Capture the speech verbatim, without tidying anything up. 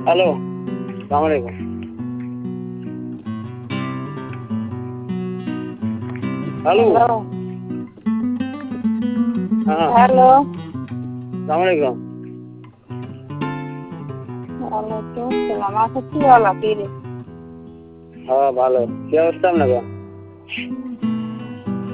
Hello, সালাম আলাইকুম। Hello, হ্যাঁ, হ্যালো, সালাম আলাইকুম। ওয়ালাইকুম আসসালাম। আচ্ছা কি হলো কি রে? হ্যাঁ ভালো, কি অবস্থা আপনার?